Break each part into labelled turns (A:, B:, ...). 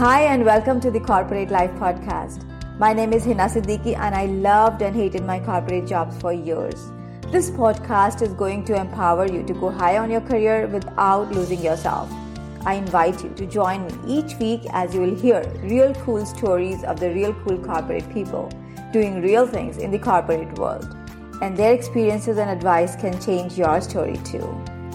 A: Hi and welcome to the Corporate Life Podcast. My name is Hina Siddiqui and I loved and hated my corporate jobs for years. This podcast is going to empower you to go high on your career without losing yourself. I invite you to join me each week as you will hear real cool stories of the real cool corporate people doing real things in the corporate world. And their experiences and advice can change your story too.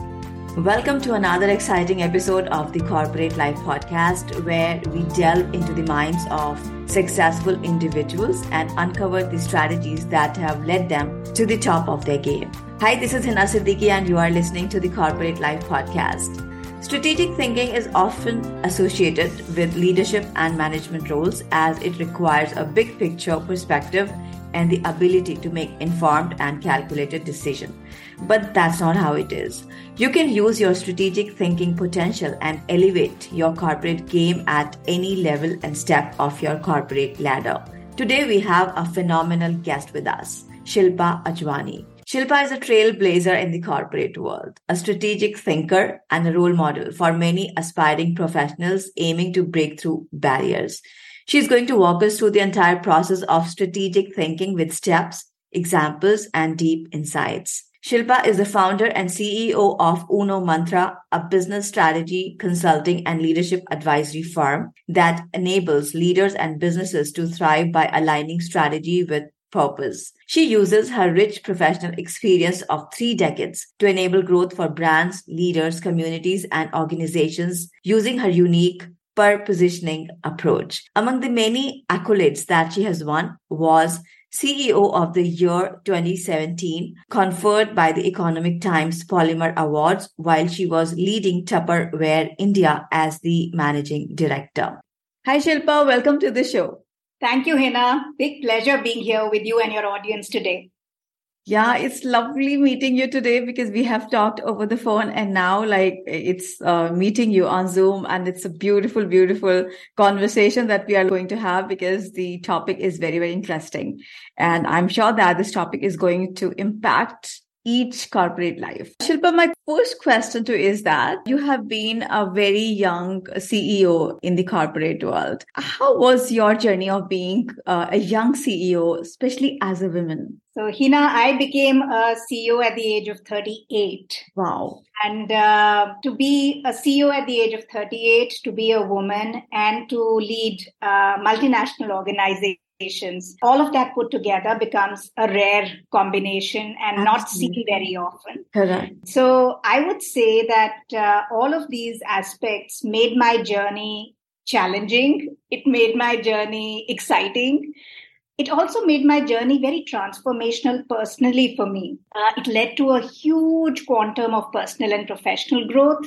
A: Welcome to another exciting episode of the Corporate Life Podcast, where we delve into the minds of successful individuals and uncover the strategies that have led them to the top of their game. Hi, this is Hina Siddiqui and you are listening to the Corporate Life Podcast. Strategic thinking is often associated with leadership and management roles as it requires a big picture perspective and the ability to make informed and calculated decisions. But that's not how it is. You can use your strategic thinking potential and elevate your corporate game at any level and step of your corporate ladder. Today we have a phenomenal guest with us, Shilpa Ajwani. Shilpa is a trailblazer in the corporate world, a strategic thinker and a role model for many aspiring professionals aiming to break through barriers. She's going to walk us through the entire process of strategic thinking with steps, examples, and deep insights. Shilpa is the founder and CEO of Uno Mantra, a business strategy, consulting, and leadership advisory firm that enables leaders and businesses to thrive by aligning strategy with purpose. She uses her rich professional experience of 3 decades to enable growth for brands, leaders, communities, and organizations using her unique positioning approach. Among the many accolades that she has won was CEO of the Year 2017, conferred by the Economic Times Polymer Awards, while she was leading Tupperware India as the managing director. Hi Shilpa, welcome to the show.
B: Thank you, Hina. Big pleasure being here with you and your audience today.
A: Yeah, it's lovely meeting you today because we have talked over the phone and now it's meeting you on Zoom, and it's a beautiful, beautiful conversation that we are going to have because the topic is very, very interesting. And I'm sure that this topic is going to impact each corporate life. Shilpa, my first question to is that you have been a very young CEO in the corporate world. How was your journey of being a young CEO, especially as a woman?
B: So, Hina, I became a CEO at the age of 38.
A: Wow.
B: And to be a CEO at the age of 38, to be a woman and to lead multinational organizations, all of that put together becomes a rare combination and not seen very often.
A: Correct.
B: So I would say that all of these aspects made my journey challenging. It made my journey exciting. It also made my journey very transformational personally for me. It led to a huge quantum of personal and professional growth.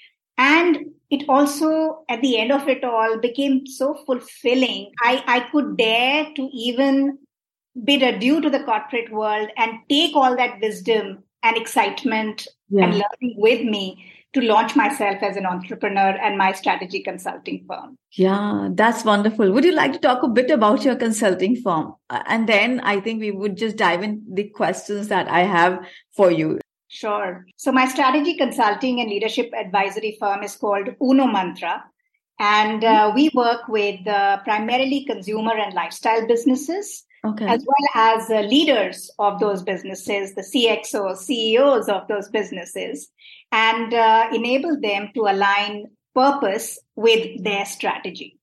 B: And it also, at the end of it all, became so fulfilling. I could dare to even bid adieu to the corporate world and take all that wisdom and excitement and learning with me to launch myself as an entrepreneur and my strategy consulting firm.
A: Yeah, that's wonderful. Would you like to talk a bit about your consulting firm? And then I think we would just dive in the questions that I have for you.
B: Sure. So my strategy consulting and leadership advisory firm is called Uno Mantra. And we work with primarily consumer and lifestyle businesses, as well as leaders of those businesses, the CXOs, CEOs of those businesses, and enable them to align purpose with their strategy.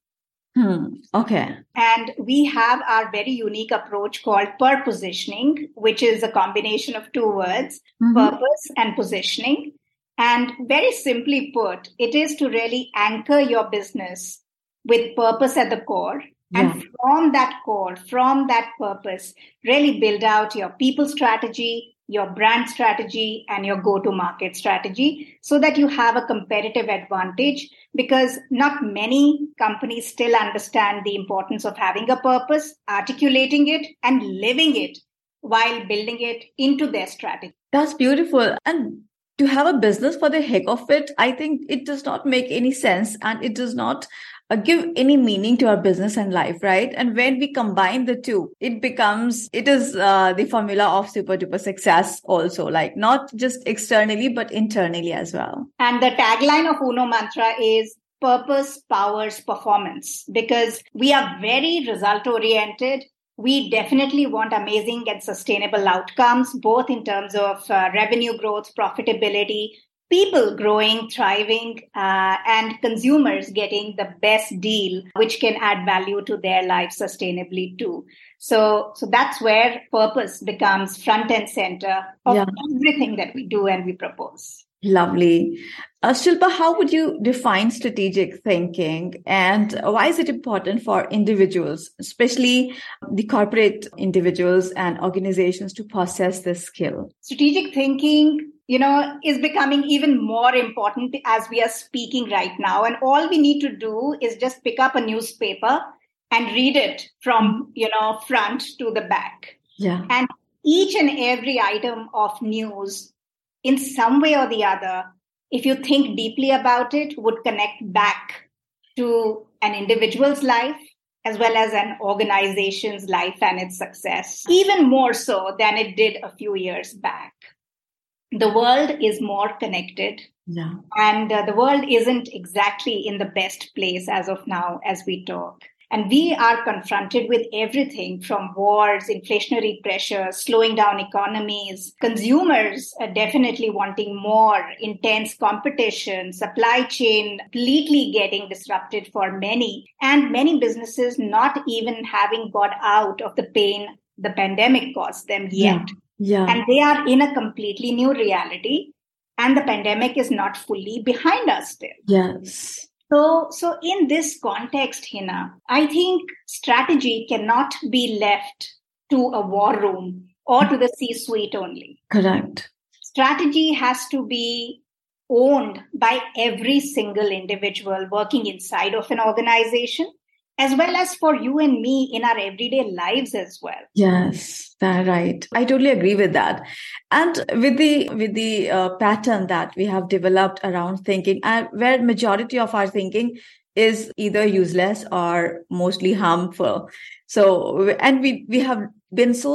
A: Okay.
B: And we have our very unique approach called positioning, which is a combination of 2 words, purpose and positioning. And very simply put, it is to really anchor your business with purpose at the core. And from that core, from that purpose, really build out your people strategy, your brand strategy, and your go-to-market strategy so that you have a competitive advantage, because not many companies still understand the importance of having a purpose, articulating it, and living it while building it into their strategy.
A: That's beautiful. And to have a business for the heck of it, I think it does not make any sense and it does not give any meaning to our business and life, right? And when we combine the two, it is the formula of super duper success also, like not just externally, but internally as well.
B: And the tagline of Uno Mantra is purpose powers performance because we are very result oriented. We definitely want amazing and sustainable outcomes, both in terms of revenue growth, profitability, people growing, thriving, and consumers getting the best deal, which can add value to their life sustainably too. So that's where purpose becomes front and center of everything that we do and we propose.
A: Lovely. Shilpa, how would you define strategic thinking and why is it important for individuals, especially the corporate individuals and organizations to possess this skill?
B: Strategic thinking, is becoming even more important as we are speaking right now. And all we need to do is just pick up a newspaper and read it from, front to the back.
A: Yeah.
B: And each and every item of news, in some way or the other, if you think deeply about it, would connect back to an individual's life as well as an organization's life and its success, even more so than it did a few years back. The world is more connected, and the world isn't exactly in the best place as of now as we talk. And we are confronted with everything from wars, inflationary pressures, slowing down economies, consumers definitely wanting more, intense competition, supply chain completely getting disrupted for many, and many businesses not even having got out of the pain the pandemic caused them yet.
A: Yeah.
B: And they are in a completely new reality, and the pandemic is not fully behind us still.
A: Yes.
B: So in this context, Hina, I think strategy cannot be left to a war room or to the C-suite only.
A: Correct.
B: Strategy has to be owned by every single individual working inside of an organization, as well as for you and me in our everyday lives as well.
A: Yes, that's right. I totally agree with that. And with the pattern that we have developed around thinking, where majority of our thinking is either useless or mostly harmful. So, and we have been so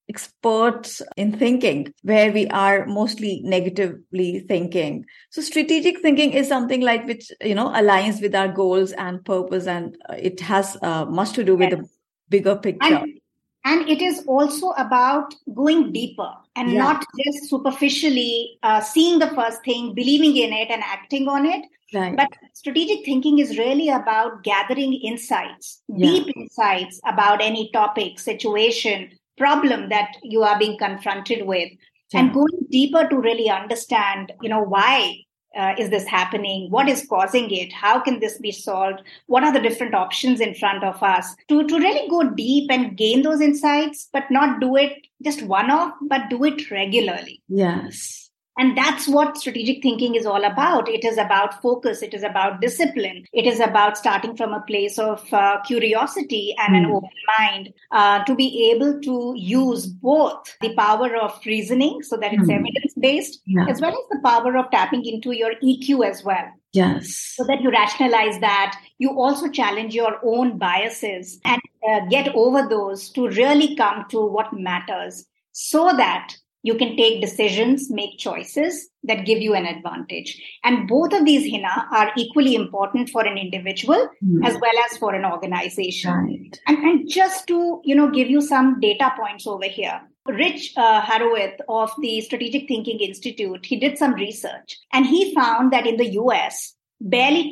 A: experts in thinking where we are mostly negatively thinking. So strategic thinking is something like which, aligns with our goals and purpose, and it has much to do with the bigger picture.
B: And it is also about going deeper and not just superficially seeing the first thing, believing in it and acting on it.
A: Right.
B: But strategic thinking is really about gathering insights, deep insights about any topic, situation, problem that you are being confronted with, and going deeper to really understand, why is this happening? What is causing it? How can this be solved? What are the different options in front of us? To really go deep and gain those insights, but not do it just one-off, but do it regularly.
A: Yes.
B: And that's what strategic thinking is all about. It is about focus. It is about discipline. It is about starting from a place of curiosity and an open mind to be able to use both the power of reasoning so that it's evidence-based, as well as the power of tapping into your EQ as well.
A: Yes.
B: So that you rationalize that. You also challenge your own biases and get over those to really come to what matters so that you can take decisions, make choices that give you an advantage. And both of these, Hina, are equally important for an individual as well as for an organization.
A: Right.
B: And just to, give you some data points over here. Rich Horowitz of the Strategic Thinking Institute, he did some research and he found that in the US, barely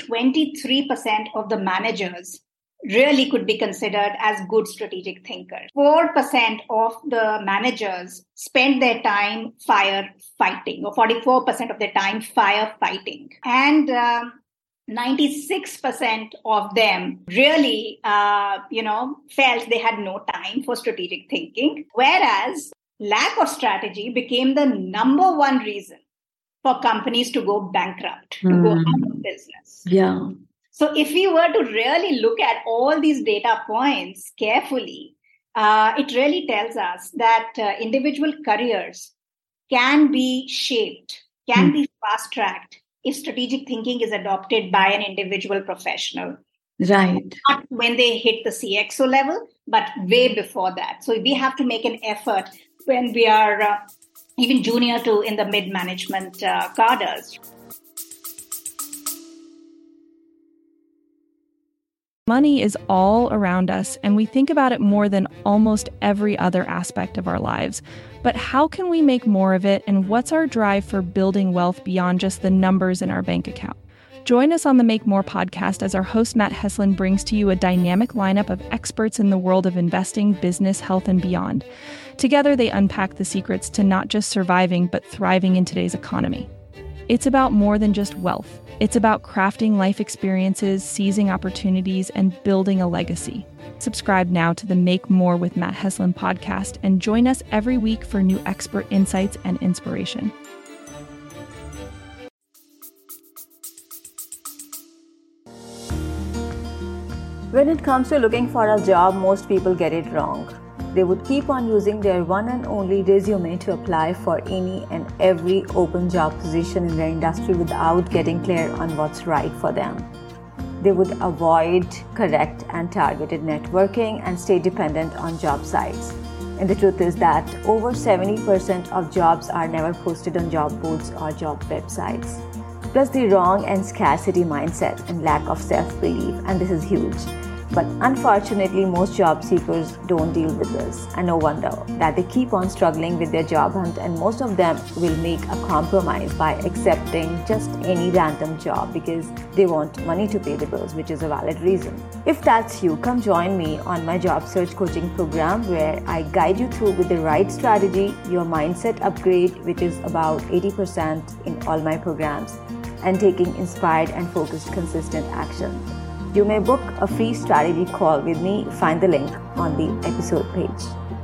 B: 23% of the managers really could be considered as good strategic thinkers. 4% of the managers spend their time firefighting, or 44% of their time firefighting. And 96% of them really, felt they had no time for strategic thinking, whereas lack of strategy became the number one reason for companies to go bankrupt, to go out of business.
A: Yeah.
B: So if we were to really look at all these data points carefully, it really tells us that individual careers can be shaped, can be fast-tracked if strategic thinking is adopted by an individual professional.
A: Right.
B: Not when they hit the CXO level, but way before that. So we have to make an effort when we are even junior to in the mid-management cadres.
C: Money is all around us, and we think about it more than almost every other aspect of our lives. But how can we make more of it, and what's our drive for building wealth beyond just the numbers in our bank account? Join us on the Make More podcast as our host Matt Heslin brings to you a dynamic lineup of experts in the world of investing, business, health, and beyond. Together, they unpack the secrets to not just surviving, but thriving in today's economy. It's about more than just wealth. It's about crafting life experiences, seizing opportunities, and building a legacy. Subscribe now to the Make More with Matt Heslin podcast and join us every week for new expert insights and inspiration.
A: When it comes to looking for a job, most people get it wrong. They would keep on using their one and only resume to apply for any and every open job position in their industry without getting clear on what's right for them. They would avoid correct and targeted networking and stay dependent on job sites. And the truth is that over 70% of jobs are never posted on job boards or job websites. Plus the wrong and scarcity mindset and lack of self-belief, and this is huge. But unfortunately, most job seekers don't deal with this, and no wonder that they keep on struggling with their job hunt, and most of them will make a compromise by accepting just any random job because they want money to pay the bills, which is a valid reason. If that's you, come join me on my job search coaching program where I guide you through with the right strategy, your mindset upgrade, which is about 80% in all my programs, and taking inspired and focused consistent action. You may book a free strategy call with me. Find the link on the episode page.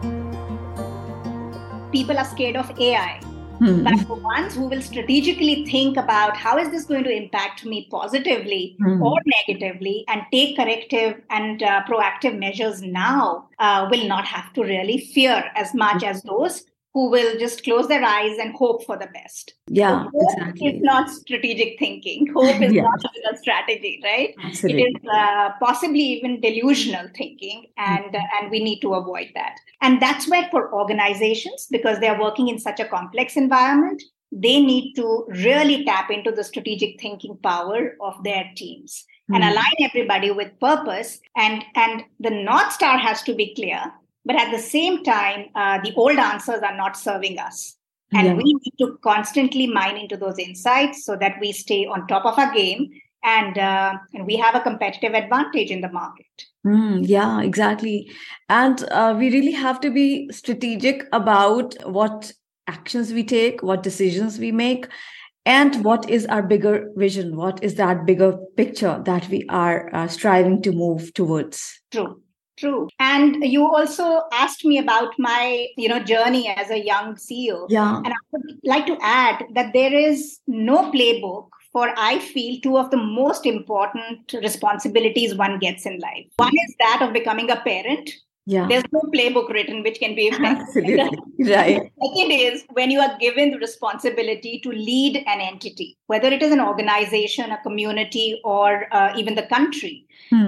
B: People are scared of AI. But the ones who will strategically think about how is this going to impact me positively or negatively and take corrective and proactive measures now will not have to really fear as much as those who will just close their eyes and hope for the best.
A: Yeah,
B: so hope
A: exactly.
B: is not strategic thinking. Hope is
A: Yeah.
B: not a strategy, right?
A: Absolutely.
B: It is possibly even delusional thinking, and we need to avoid that. And that's where for organizations, because they are working in such a complex environment, they need to really tap into the strategic thinking power of their teams and align everybody with purpose. And the North Star has to be clear. But at the same time, the old answers are not serving us. And we need to constantly mine into those insights so that we stay on top of our game and we have a competitive advantage in the market.
A: Yeah, exactly. And we really have to be strategic about what actions we take, what decisions we make, and what is our bigger vision? What is that bigger picture that we are striving to move towards?
B: True. And you also asked me about my, journey as a young CEO.
A: Yeah.
B: And I would like to add that there is no playbook for, I feel, two of the most important responsibilities one gets in life. One is that of becoming a parent.
A: Yeah.
B: There's no playbook written which can be effective.
A: Absolutely. Right.
B: Second is when you are given the responsibility to lead an entity, whether it is an organization, a community, or even the country.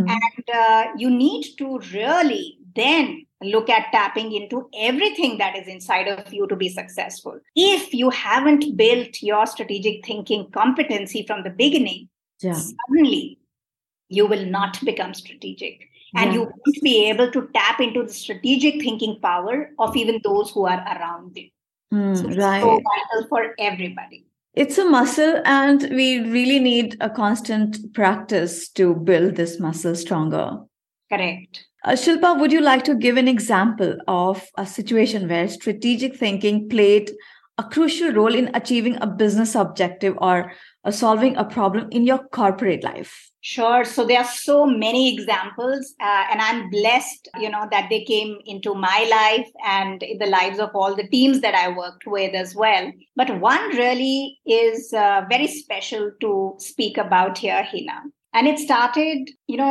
B: And you need to really then look at tapping into everything that is inside of you to be successful. If you haven't built your strategic thinking competency from the beginning, suddenly you will not become strategic. And you won't be able to tap into the strategic thinking power of even those who are around you. So it's so vital for everybody.
A: It's a muscle, and we really need a constant practice to build this muscle stronger.
B: Correct.
A: Shilpa, would you like to give an example of a situation where strategic thinking played a crucial role in achieving a business objective or solving a problem in your corporate life?
B: Sure. So there are so many examples, and I'm blessed, that they came into my life and in the lives of all the teams that I worked with as well. But one really is very special to speak about here, Hina. And it started,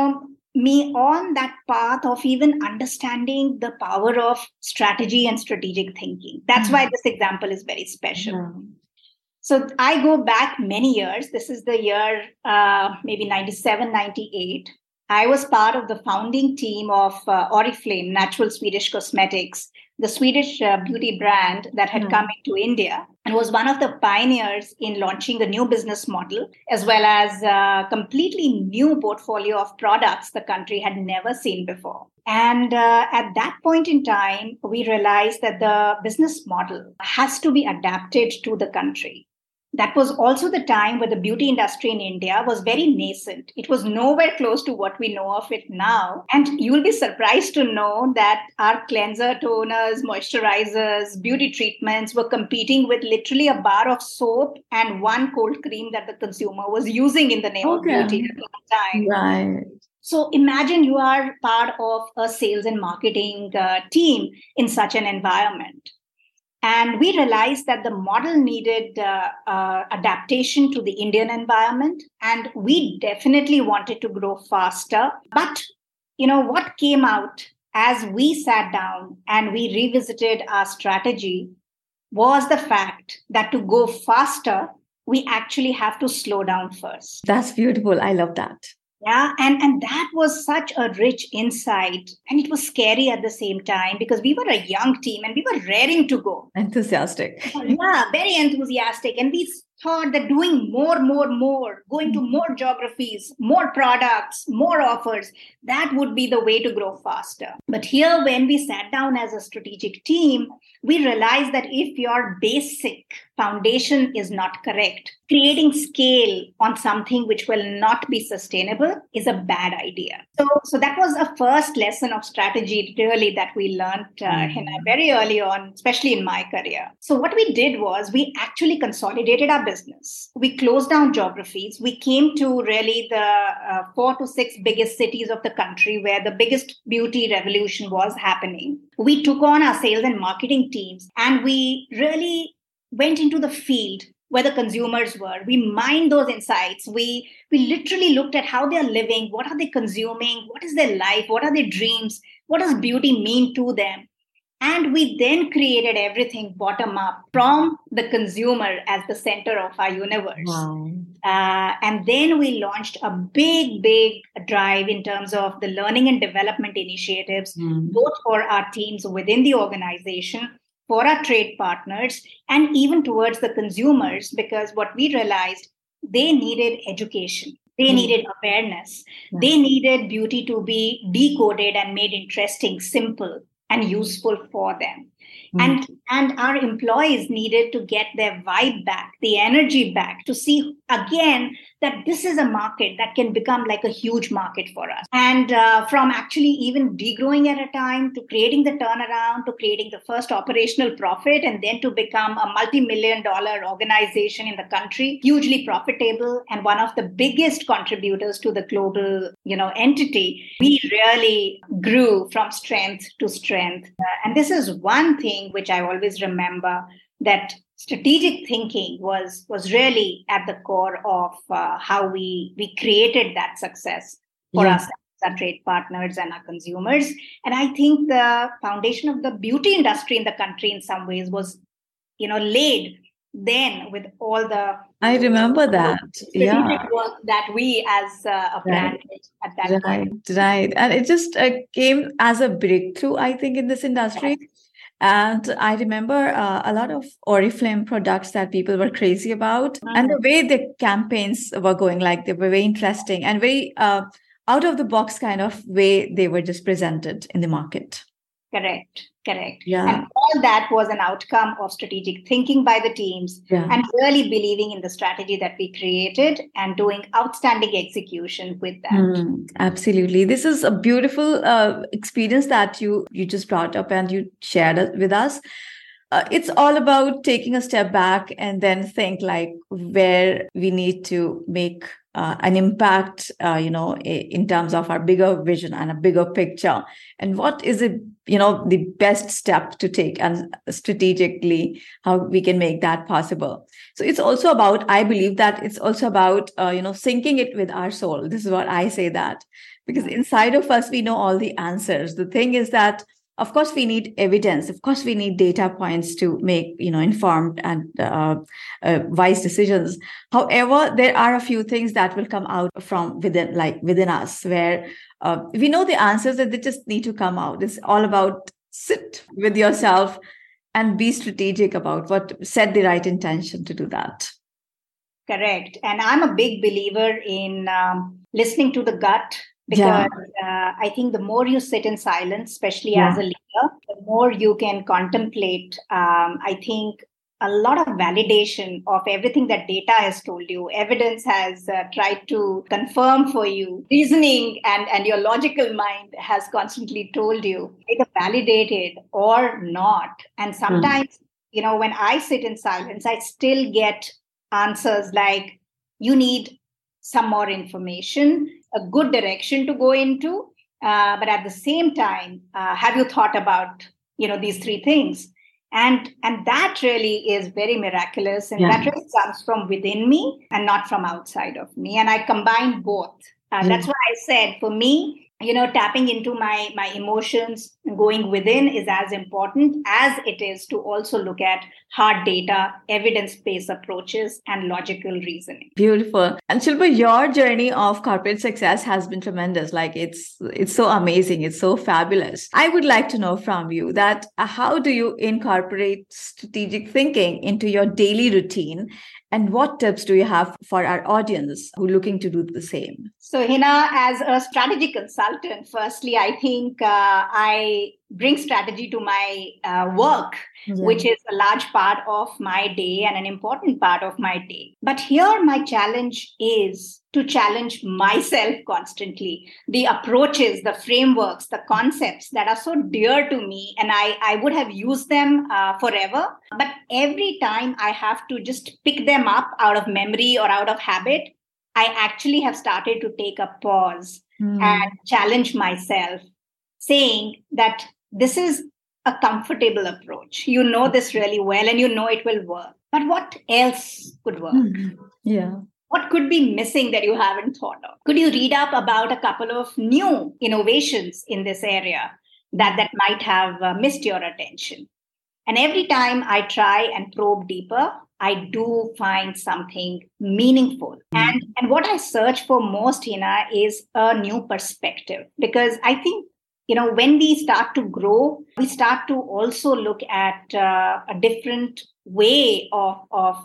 B: me on that path of even understanding the power of strategy and strategic thinking. That's why this example is very special. So I go back many years. This is the year maybe 97, 98. I was part of the founding team of Oriflame, natural Swedish cosmetics, the Swedish beauty brand that had come into India and was one of the pioneers in launching a new business model, as well as a completely new portfolio of products the country had never seen before. And at that point in time, we realized that the business model has to be adapted to the country. That was also the time where the beauty industry in India was very nascent. It was nowhere close to what we know of it now. And you will be surprised to know that our cleanser, toners, moisturizers, beauty treatments were competing with literally a bar of soap and one cold cream that the consumer was using in the name of beauty at the time.
A: Right.
B: So imagine you are part of a sales and marketing team in such an environment. And we realized that the model needed adaptation to the Indian environment. And we definitely wanted to grow faster. But, what came out as we sat down and we revisited our strategy was the fact that to go faster, we actually have to slow down first.
A: That's beautiful. I love that.
B: Yeah, and that was such a rich insight. And it was scary at the same time because we were a young team and we were raring to go.
A: Enthusiastic.
B: Yeah, very enthusiastic. And we thought that doing more, going to more geographies, more products, more offers, that would be the way to grow faster. But here, when we sat down as a strategic team, we realized that if your basic foundation is not correct, creating scale on something which will not be sustainable is a bad idea. So that was a first lesson of strategy, really, that we learned Hina, very early on, especially in my career. So what we did was we actually consolidated our business. We closed down geographies. We came to really the 4 to 6 biggest cities of the country where the biggest beauty revolution was happening. We took on our sales and marketing teams and we really went into the field where the consumers were. We mined those insights. We literally looked at how they're living, what are they consuming, what is their life, what are their dreams, what does beauty mean to them? And we then created everything bottom up from the consumer as the center of our universe.
A: Wow.
B: And then we launched a big drive in terms of the learning and development initiatives, both for our teams within the organization, for our trade partners, and even towards the consumers, because what we realized, they needed education. They needed awareness. They needed beauty to be decoded and made interesting, simple, and useful for them. And our employees needed to get their vibe back, the energy back, to see again that this is a market that can become like a huge market for us. And from actually even degrowing at a time to creating the turnaround, to creating the first operational profit, and then to become a multi-million-dollar organization in the country, hugely profitable and one of the biggest contributors to the global, entity, we really grew from strength to strength. And this is one thing which I always remember, that strategic thinking was really at the core of how we created that success for us, our trade partners and our consumers. And I think the foundation of the beauty industry in the country in some ways was, laid then with all the
A: I remember that.
B: strategic work that we as a brand did at that point.
A: Right. And it just came as a breakthrough, I think, in this industry.
B: Yes.
A: And I remember a lot of Oriflame products that people were crazy about. And the way the campaigns were going, like they were very interesting and very out of the box kind of way they were just presented in the market.
B: Correct.
A: Yeah.
B: And all that was an outcome of strategic thinking by the teams and really believing in the strategy that we created and doing outstanding execution with that.
A: Absolutely. This is a beautiful experience that you just brought up and you shared it with us. It's all about taking a step back and then think like where we need to make an impact, in terms of our bigger vision and a bigger picture. And what is it, the best step to take and strategically how we can make that possible. So it's also about, I believe that it's also about, syncing it with our soul. This is what I say that, because inside of us, we know all the answers. The thing is that, of course, we need evidence. Of course, we need data points to make, informed and wise decisions. However, there are a few things that will come out from within us, where we know the answers and they just need to come out. It's all about sit with yourself and be strategic about set the right intention to do that.
B: Correct. And I'm a big believer in listening to the gut, because I think the more you sit in silence, especially as a leader, the more you can contemplate, I think, a lot of validation of everything that data has told you, evidence has tried to confirm for you, reasoning and your logical mind has constantly told you, either validated or not. And sometimes, when I sit in silence, I still get answers like, you need some more information, a good direction to go into, but at the same time, have you thought about, these three things? And that really is very miraculous. And that really comes from within me and not from outside of me. And I combine both. That's why I said, for me, tapping into my emotions, going within is as important as it is to also look at hard data, evidence-based approaches, and logical reasoning.
A: Beautiful. And Shilpa, your journey of corporate success has been tremendous. Like it's so amazing. It's so fabulous. I would like to know from you that how do you incorporate strategic thinking into your daily routine? And what tips do you have for our audience who are looking to do the same?
B: So, Hina, as a strategy consultant, firstly, I think I bring strategy to my work, which is a large part of my day and an important part of my day. But here, my challenge is to challenge myself constantly. The approaches, the frameworks, the concepts that are so dear to me, and I would have used them forever. But every time I have to just pick them up out of memory or out of habit, I actually have started to take a pause and challenge myself, saying that this is a comfortable approach. You know this really well and you know it will work. But what else could work? What could be missing that you haven't thought of? Could you read up about a couple of new innovations in this area that might have missed your attention? And every time I try and probe deeper, I do find something meaningful. And what I search for most, Hina, is a new perspective. Because I think, when we start to grow, we start to also look at a different way of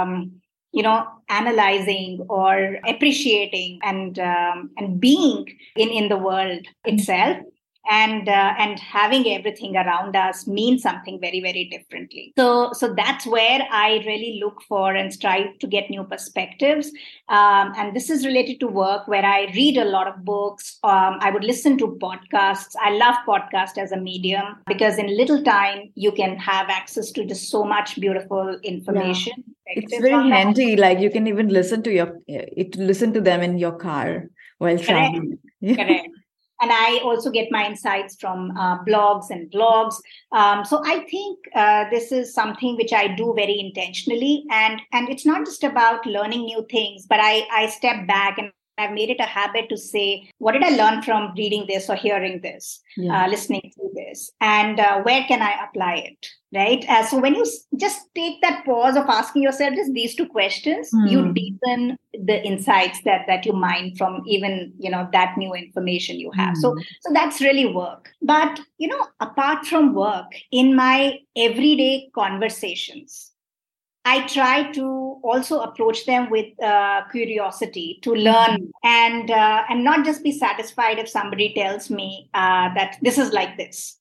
B: analyzing or appreciating and being in the world itself. And having everything around us means something very, very differently. So that's where I really look for and strive to get new perspectives. And this is related to work, where I read a lot of books. I would listen to podcasts. I love podcasts as a medium because in little time, you can have access to just so much beautiful information.
A: Yeah. It's very handy. Like you can even listen to them in your car while traveling.
B: Correct. And I also get my insights from blogs and blogs. So I think this is something which I do very intentionally. And it's not just about learning new things, but I step back and I've made it a habit to say, what did I learn from reading this or hearing this, listening to this? And where can I apply it? Right. So when you just take that pause of asking yourself just these two questions, you deepen the insights that you mine from even, that new information you have. So that's really work. But, apart from work, in my everyday conversations, I try to also approach them with curiosity to learn and not just be satisfied if somebody tells me that this is like this.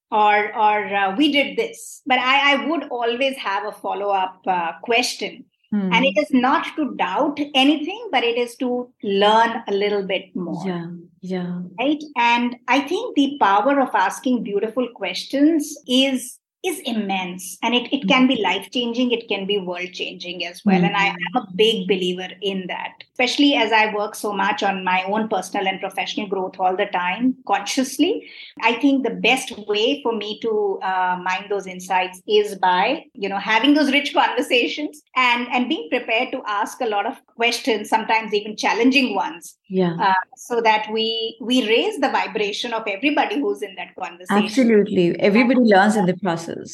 B: Or we did this. But I would always have a follow-up question. And it is not to doubt anything, but it is to learn a little bit more.
A: Yeah.
B: Right? And I think the power of asking beautiful questions is immense. And it can be life-changing. It can be world-changing as well. And I am a big believer in that, especially as I work so much on my own personal and professional growth all the time, consciously. I think the best way for me to mine those insights is by, having those rich conversations and being prepared to ask a lot of questions, sometimes even challenging ones. So that we raise the vibration of everybody who's in that conversation.
A: Absolutely. Everybody learns in the process.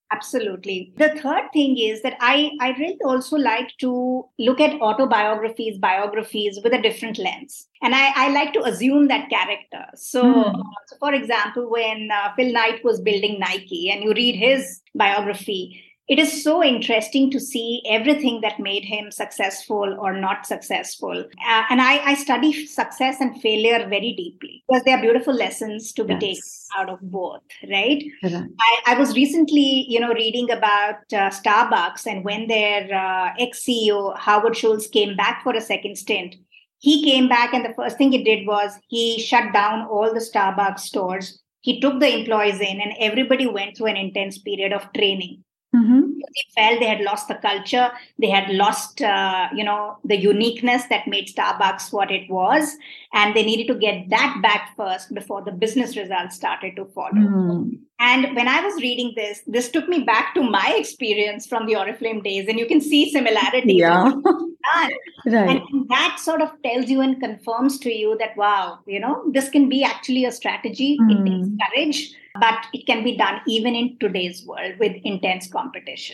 B: Absolutely. The third thing is that I really also like to look at autobiographies, biographies with a different lens. And I like to assume that character. So for example, when Phil Knight was building Nike and you read his biography, it is so interesting to see everything that made him successful or not successful. And I study success and failure very deeply because there are beautiful lessons to be taken out of both, right? I was recently, reading about Starbucks, and when their ex-CEO, Howard Schultz, came back for a second stint, he came back and the first thing he did was he shut down all the Starbucks stores. He took the employees in and everybody went through an intense period of training. They felt they had lost the culture. They had lost, the uniqueness that made Starbucks what it was. And they needed to get that back first before the business results started to follow. And when I was reading this took me back to my experience from the Oriflame days. And you can see similarities.
A: Yeah.
B: Right. And that sort of tells you and confirms to you that, wow, this can be actually a strategy. It takes courage, but it can be done even in today's world with intense competition.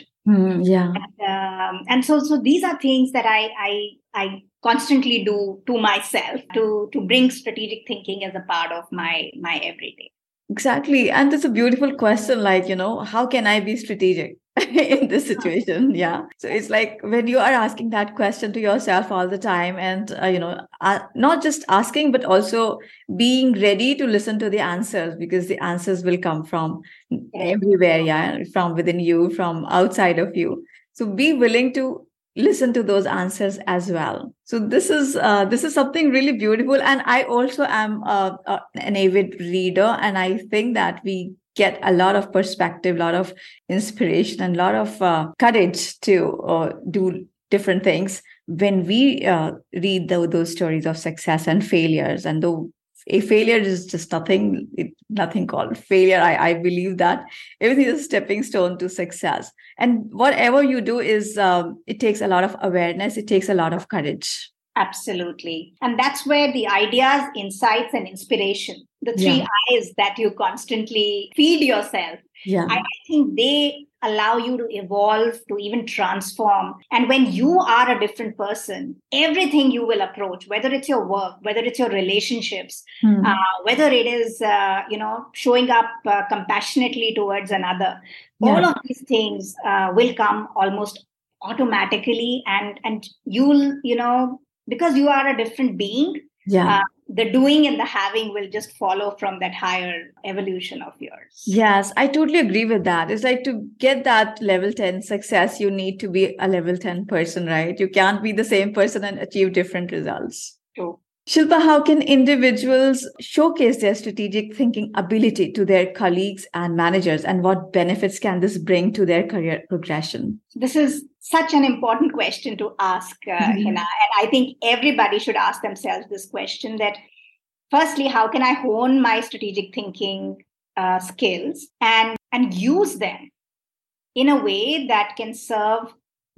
B: And so these are things that I constantly do to myself to bring strategic thinking as a part of my everyday.
A: Exactly. And it's a beautiful question, like, how can I be strategic in this situation? Yeah. So it's like when you are asking that question to yourself all the time and, not just asking, but also being ready to listen to the answers, because the answers will come from everywhere. Yeah. From within you, from outside of you. So be willing to listen to those answers as well. So this is something really beautiful. And I also am an avid reader, and I think that we get a lot of perspective, a lot of inspiration, and a lot of courage to do different things when we read those stories of success and failures. And though a failure is just nothing called failure, I believe that everything is a stepping stone to success. And whatever you do is, it takes a lot of awareness. It takes a lot of courage.
B: Absolutely. And that's where the ideas, insights, and inspiration, the three I's that you constantly feed yourself, I think they allow you to evolve, to even transform. And when you are a different person, everything you will approach, whether it's your work, whether it's your relationships, whether it is, showing up compassionately towards another, all of these things will come almost automatically. And you'll, because you are a different being, the doing and the having will just follow from that higher evolution of yours.
A: Yes, I totally agree with that. It's like to get that level 10 success, you need to be a level 10 person, right? You can't be the same person and achieve different results.
B: True.
A: Shilpa, how can individuals showcase their strategic thinking ability to their colleagues and managers, and what benefits can this bring to their career progression?
B: This is such an important question to ask, Hina. And I think everybody should ask themselves this question, that firstly, how can I hone my strategic thinking skills and use them in a way that can serve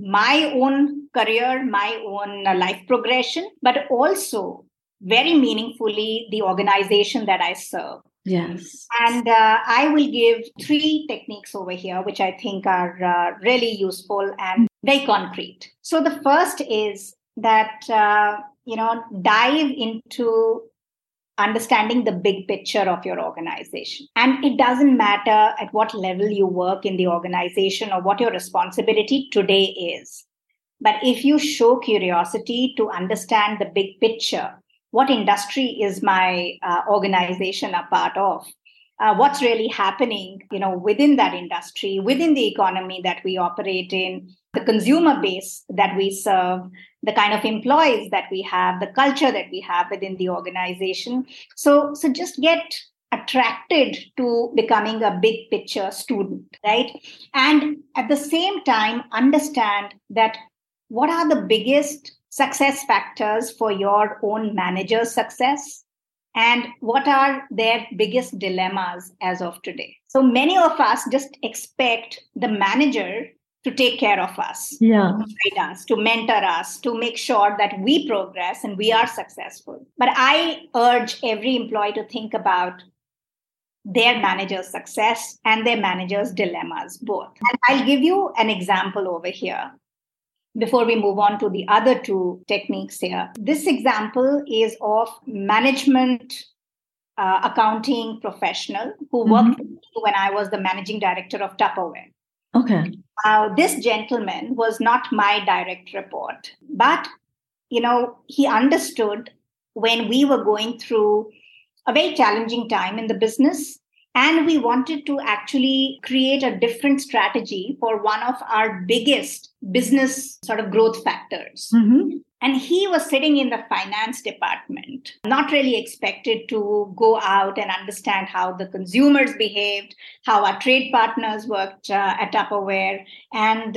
B: my own career, my own life progression, but also very meaningfully the organization that I serve.
A: Yes.
B: And I will give 3 techniques over here, which I think are really useful and very concrete. So the first is that, dive into understanding the big picture of your organization. And it doesn't matter at what level you work in the organization or what your responsibility today is. But if you show curiosity to understand the big picture, what industry is my organization a part of? What's really happening, within that industry, within the economy that we operate in, the consumer base that we serve, the kind of employees that we have, the culture that we have within the organization. So just get attracted to becoming a big picture student, right? And at the same time, understand that what are the biggest success factors for your own manager's success, and what are their biggest dilemmas as of today. So many of us just expect the manager to take care of us, to guide us, to mentor us, to make sure that we progress and we are successful. But I urge every employee to think about their manager's success and their manager's dilemmas both. And I'll give you an example over here before we move on to the other two techniques here. This example is of management accounting professional who worked with me when I was the managing director of Tupperware.
A: Okay.
B: This gentleman was not my direct report, but he understood when we were going through a very challenging time in the business, and we wanted to actually create a different strategy for one of our biggest business sort of growth factors. And he was sitting in the finance department, not really expected to go out and understand how the consumers behaved, how our trade partners worked at Tupperware, and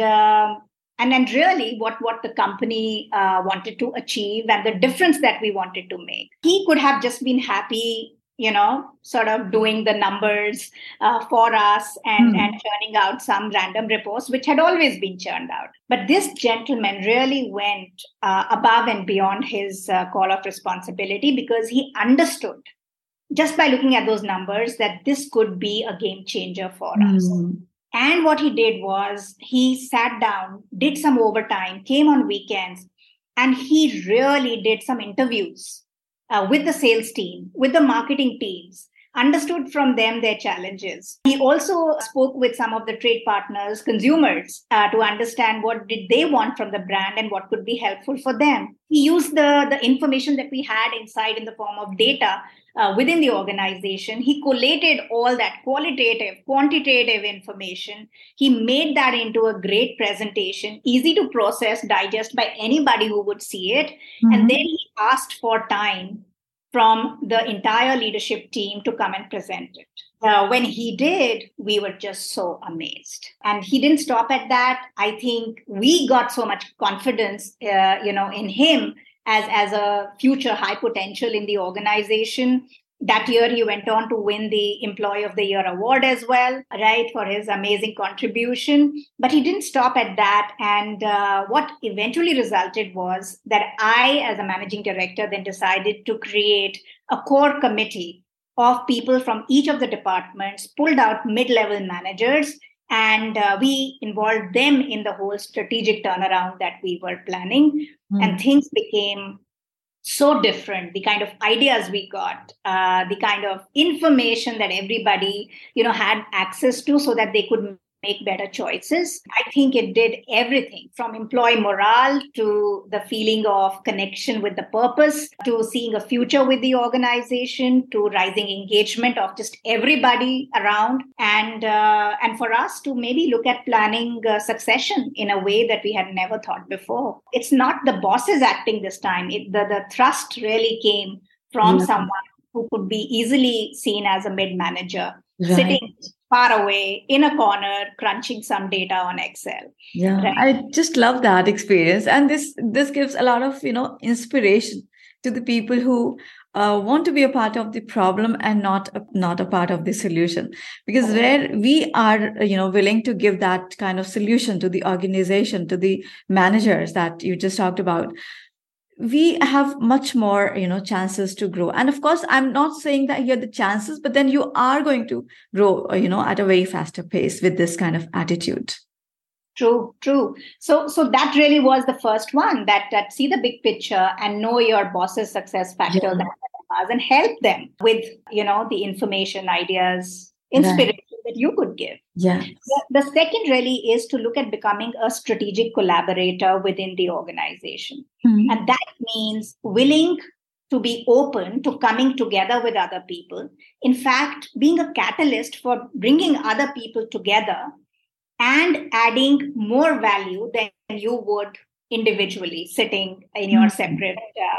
B: then really what the company wanted to achieve and the difference that we wanted to make. He could have just been happy, sort of doing the numbers for us and churning out some random reports, which had always been churned out. But this gentleman really went above and beyond his call of responsibility, because he understood, just by looking at those numbers, that this could be a game changer for us. And what he did was he sat down, did some overtime, came on weekends, and he really did some interviews with the sales team, with the marketing teams, understood from them their challenges. He also spoke with some of the trade partners, consumers, to understand what did they want from the brand and what could be helpful for them. He used the information that we had inside in the form of data within the organization. He collated all that qualitative, quantitative information. He made that into a great presentation, easy to process, digest by anybody who would see it. And then he asked for time from the entire leadership team to come and present it. When he did, we were just so amazed. And he didn't stop at that. I think we got so much confidence, in him as a future high potential in the organization. That year, he went on to win the Employee of the Year award as well, right, for his amazing contribution. But he didn't stop at that. And what eventually resulted was that I, as a managing director, then decided to create a core committee of people from each of the departments, pulled out mid-level managers, and we involved them in the whole strategic turnaround that we were planning. And things became so different. The kind of ideas we got, the kind of information that everybody, had access to so that they could make better choices. I think it did everything from employee morale to the feeling of connection with the purpose, to seeing a future with the organization, to rising engagement of just everybody around, and for us to maybe look at planning succession in a way that we had never thought before. It's not the bosses acting this time. The thrust really came from someone who could be easily seen as a mid-manager, sitting far away in a corner, crunching some data on Excel.
A: Yeah, right? I just love that experience. And this gives a lot of, inspiration to the people who want to be a part of the problem and not a part of the solution. Because where we are, willing to give that kind of solution to the organization, to the managers that you just talked about, we have much more, chances to grow. And of course, I'm not saying that here the chances, but then you are going to grow, at a very faster pace with this kind of attitude.
B: True. So that really was the first one, that see the big picture and know your boss's success factors and help them with, the information, ideas, inspiration that you could give.
A: Yeah.
B: The second really is to look at becoming a strategic collaborator within the organization. And that means willing to be open to coming together with other people. In fact, being a catalyst for bringing other people together and adding more value than you would individually sitting in your separate,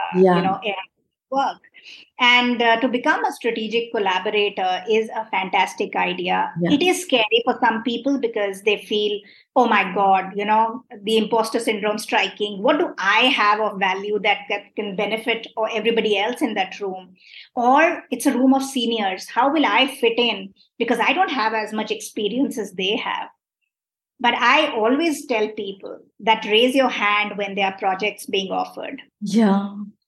B: work. And to become a strategic collaborator is a fantastic idea. Yeah. It is scary for some people because they feel, oh my God, the imposter syndrome striking. What do I have of value that can benefit or everybody else in that room? Or it's a room of seniors. How will I fit in? Because I don't have as much experience as they have. But I always tell people that raise your hand when there are projects being offered.
A: Yeah.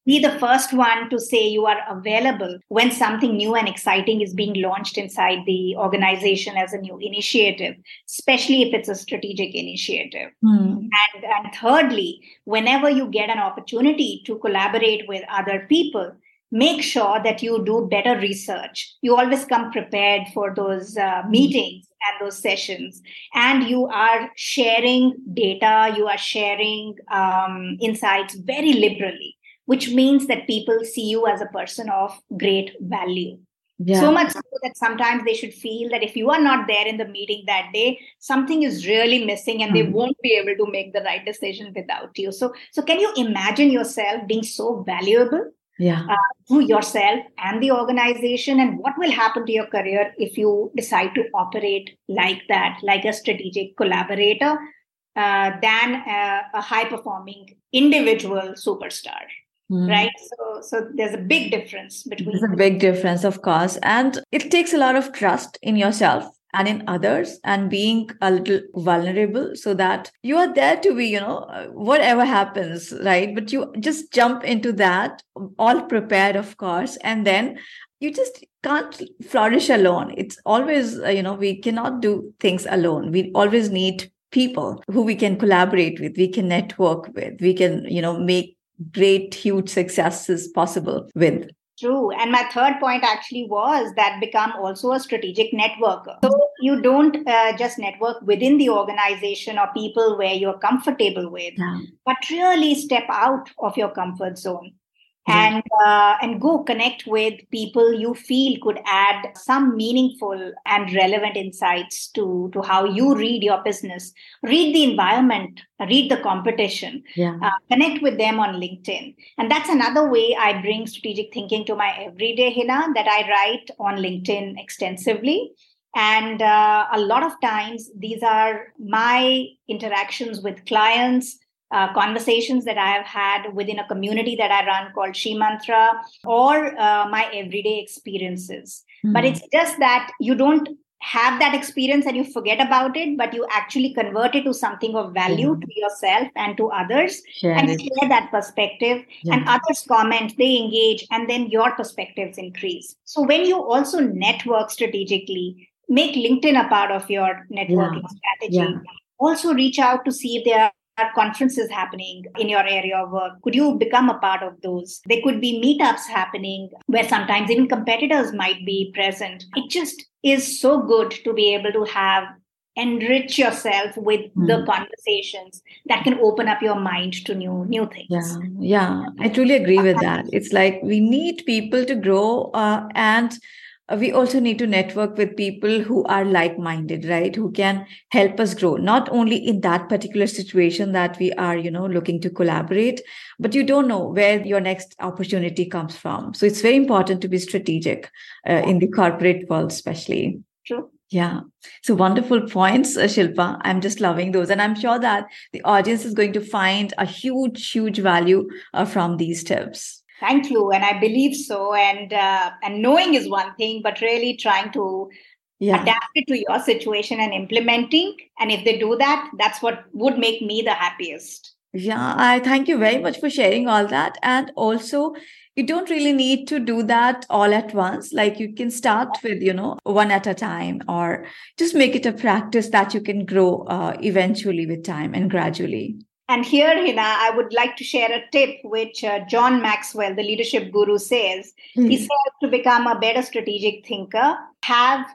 B: Be the first one to say you are available when something new and exciting is being launched inside the organization as a new initiative, especially if it's a strategic initiative. And thirdly, whenever you get an opportunity to collaborate with other people, make sure that you do better research. You always come prepared for those meetings and those sessions, and you are sharing data, you are sharing insights very liberally, which means that people see you as a person of great value. Yeah. So much so that sometimes they should feel that if you are not there in the meeting that day, something is really missing and they won't be able to make the right decision without you. So can you imagine yourself being so valuable to yourself and the organization? And what will happen to your career if you decide to operate like that, like a strategic collaborator, than a high-performing individual superstar? Right. So there's a big difference between.
A: There's a big difference, of course. And it takes a lot of trust in yourself and in others, and being a little vulnerable so that you are there to be, whatever happens, right? But you just jump into that, all prepared, of course. And then you just can't flourish alone. It's always, we cannot do things alone. We always need people who we can collaborate with, we can network with, we can, make great, huge successes possible with.
B: True. And my third point actually was that become also a strategic networker. So you don't just network within the organization or people where you're comfortable with, but really step out of your comfort zone. And go connect with people you feel could add some meaningful and relevant insights to how you read your business, read the environment, read the competition, connect with them on LinkedIn. And that's another way I bring strategic thinking to my everyday, Hina, that I write on LinkedIn extensively. And a lot of times, these are my interactions with clients, conversations that I have had within a community that I run called She Mantra, or my everyday experiences. But it's just that you don't have that experience and you forget about it, but you actually convert it to something of value to yourself and to others, and share that perspective. And others comment, they engage, and then your perspectives increase. So when you also network strategically, make LinkedIn a part of your networking strategy. Also reach out to see if there are conferences happening in your area of work. Could you become a part of those? There could be meetups happening where sometimes even competitors might be present. It just is so good to be able to enrich yourself with the conversations that can open up your mind to new things.
A: Yeah, I truly agree with that. It's like we need people to grow, and we also need to network with people who are like-minded, right? Who can help us grow, not only in that particular situation that we are, looking to collaborate, but you don't know where your next opportunity comes from. So it's very important to be strategic in the corporate world, especially.
B: True.
A: Yeah. So wonderful points, Shilpa. I'm just loving those. And I'm sure that the audience is going to find a huge, huge value from these tips.
B: Thank you. And I believe so. And knowing is one thing, but really trying to adapt it to your situation and implementing. And if they do that, that's what would make me the happiest.
A: Yeah, I thank you very much for sharing all that. And also, you don't really need to do that all at once. Like you can start with, one at a time, or just make it a practice that you can grow eventually with time and gradually.
B: And here, Hina, I would like to share a tip which John Maxwell, the leadership guru, says. He says to become a better strategic thinker, have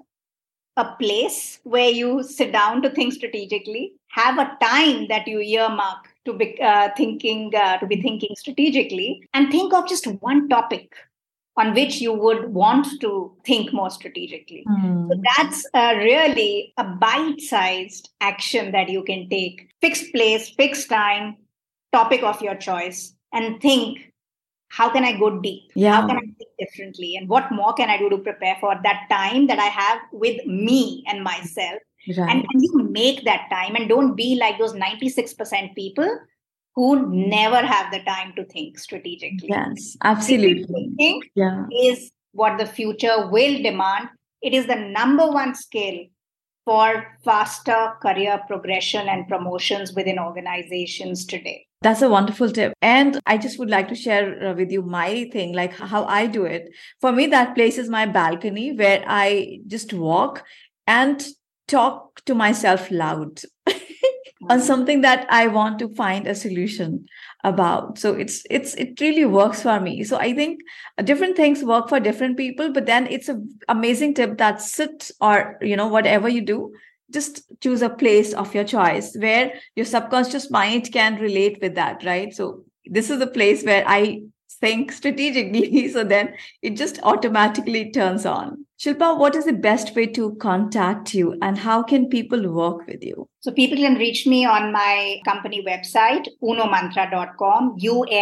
B: a place where you sit down to think strategically, have a time that you earmark to be thinking strategically, and think of just one topic on which you would want to think more strategically. So that's really a bite-sized action that you can take. Fixed place, fixed time, topic of your choice, and think, how can I go deep? How can I think differently? And what more can I do to prepare for that time that I have with me and myself? Right. And you make that time, and don't be like those 96% people who never have the time to think strategically.
A: Yes, absolutely.
B: Thinking is what the future will demand. It is the number one skill for faster career progression and promotions within organizations today.
A: That's a wonderful tip. And I just would like to share with you my thing, like how I do it. For me, that place is my balcony where I just walk and talk to myself loud on something that I want to find a solution about. So it really works for me. So I think different things work for different people, but then it's an amazing tip that sit or, whatever you do, just choose a place of your choice where your subconscious mind can relate with that, right? So this is the place where I think strategically. So then it just automatically turns on. Shilpa, what is the best way to contact you and how can people work with you?
B: So people can reach me on my company website, unomantra.com,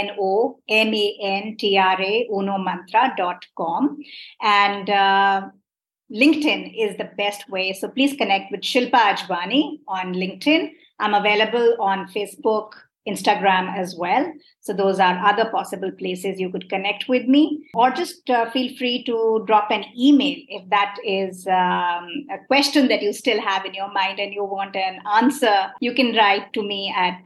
B: UNOMANTRA, unomantra.com. And LinkedIn is the best way. So please connect with Shilpa Ajwani on LinkedIn. I'm available on Facebook, Instagram as well. So those are other possible places you could connect with me, or just feel free to drop an email if that is a question that you still have in your mind and you want an answer. You can write to me at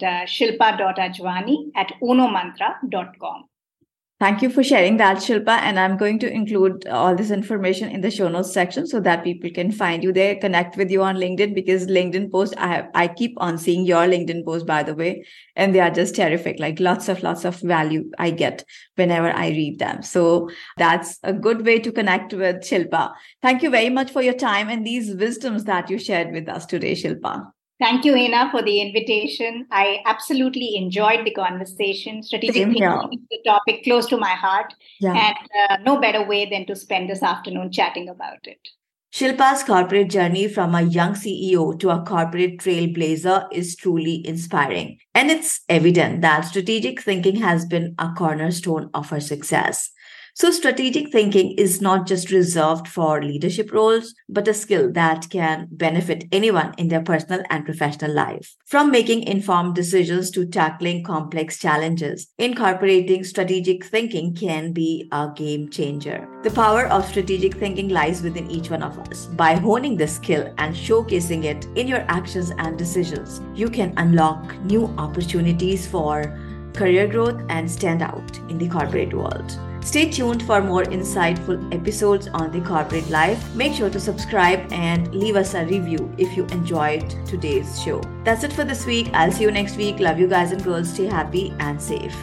B: shilpa.ajwani@unomantra.com.
A: Thank you for sharing that, Shilpa. And I'm going to include all this information in the show notes section so that people can find you there, connect with you on LinkedIn, because LinkedIn posts, I keep on seeing your LinkedIn posts, by the way, and they are just terrific. Like lots of value I get whenever I read them. So that's a good way to connect with Shilpa. Thank you very much for your time and these wisdoms that you shared with us today, Shilpa.
B: Thank you, Hina, for the invitation. I absolutely enjoyed the conversation. Strategic thinking is the topic close to my heart. Yeah. And no better way than to spend this afternoon chatting about it.
A: Shilpa's corporate journey from a young CEO to a corporate trailblazer is truly inspiring. And it's evident that strategic thinking has been a cornerstone of her success. So strategic thinking is not just reserved for leadership roles, but a skill that can benefit anyone in their personal and professional life. From making informed decisions to tackling complex challenges, incorporating strategic thinking can be a game changer. The power of strategic thinking lies within each one of us. By honing this skill and showcasing it in your actions and decisions, you can unlock new opportunities for career growth and stand out in the corporate world. Stay tuned for more insightful episodes on the corporate life. Make sure to subscribe and leave us a review if you enjoyed today's show. That's it for this week. I'll see you next week. Love you guys and girls. Stay happy and safe.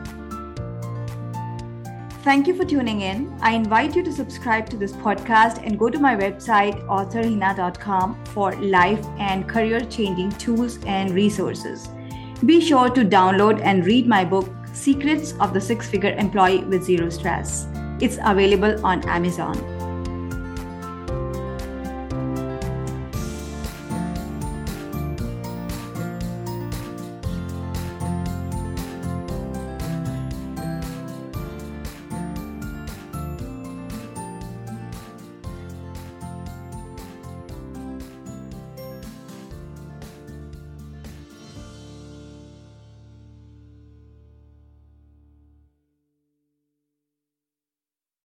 A: Thank you for tuning in. I invite you to subscribe to this podcast and go to my website, authorhina.com, for life and career-changing tools and resources. Be sure to download and read my book, Secrets of the Six-Figure Employee with Zero Stress. It's available on Amazon.